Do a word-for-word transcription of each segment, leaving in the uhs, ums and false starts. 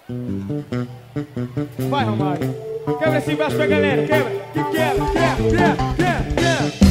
Vai, Romário. Quebra esse baixo pra galera. Quebra, que quebra, quebra, quebra, quebra, quebra.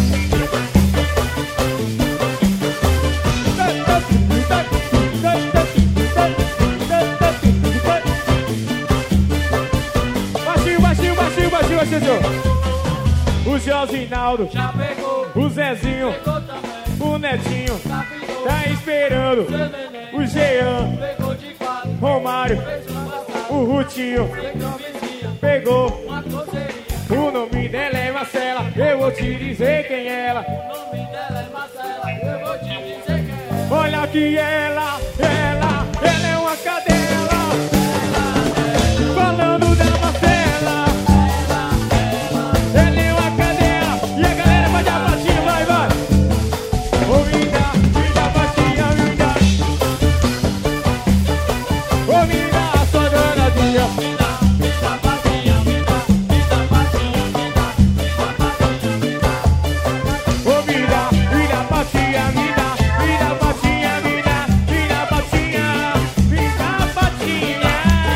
Baixinho, baixinho, baixinho, baixinho, baixinho. O Josinaldo Já pegou, o Zezinho, pegou também. o Netinho, Já pegou, tá esperando. seu neném. O Jean, Pegou de quatro, Romário, fez uma passada. o Rutinho, Sem camisinha, pegou. uma coceirinha. O nome dela é Marcela, eu vou te dizer quem é ela. O nome dela é Marcela, eu vou te dizer quem é. Olha que ela, ela, ela é uma cadela. Falando da Marcela, ela é uma cadela. E a galera vai dar batinha, vai, vai. Ô, me dá, me dá batinha, me dá. Ô, me dá, sua danadinha. Me dá, me dá patinha, me dá, me dá patinha, me dá, me dá patinha, me dá. Ô, me dá, me dá batinha, me dá. Me dá batinha, me dá. Me dá batinha, me dá batinha.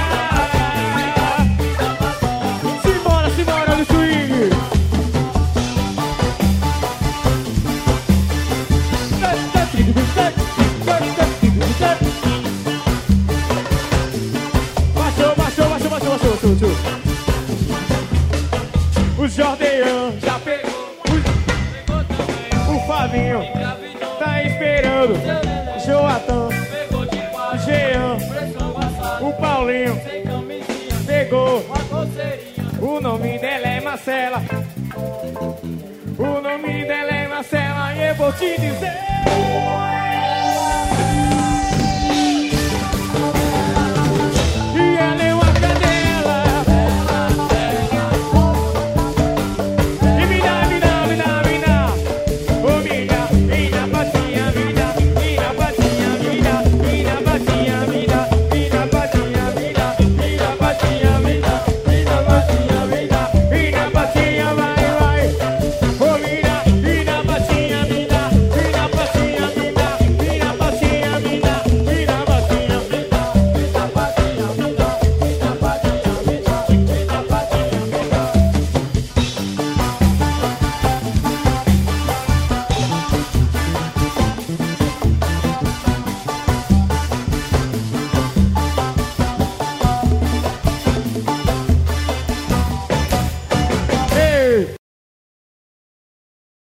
Simbora, simbora no swing. Baixou, baixou, baixou, baixou, baixou, baixou, baixou. O Jordean já pegou. Pegou também, O Fabinho engravidou. tá esperando. Seu neném, Joatan, pegou de quatro, Jean, fez uma passada. o Paulinho Sem camisinha, pegou. uma coceirinha. O nome dela é Marcela. O nome dela é Marcela e eu vou te dizer.